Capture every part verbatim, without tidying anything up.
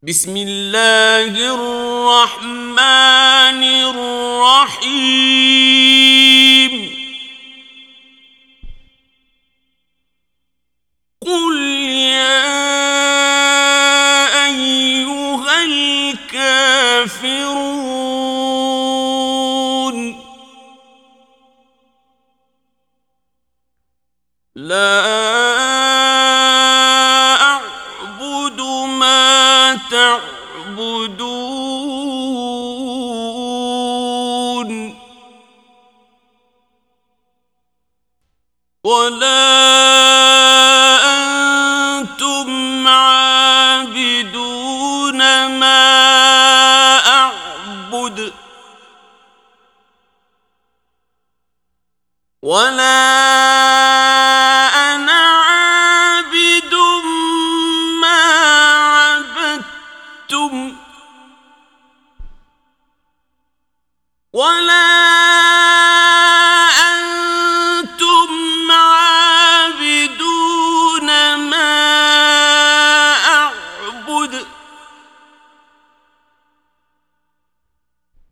بسم الله الرحمن الرحيم قل يا أيها الكافرون لا أعبد ما تعبدون ولا أنتم عابدون ما أعبد ولا أنا عابد ما عبدتم ولا أنتم عابدون ما أعبد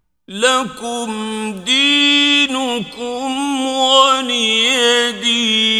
لكم دينكم ولي دين.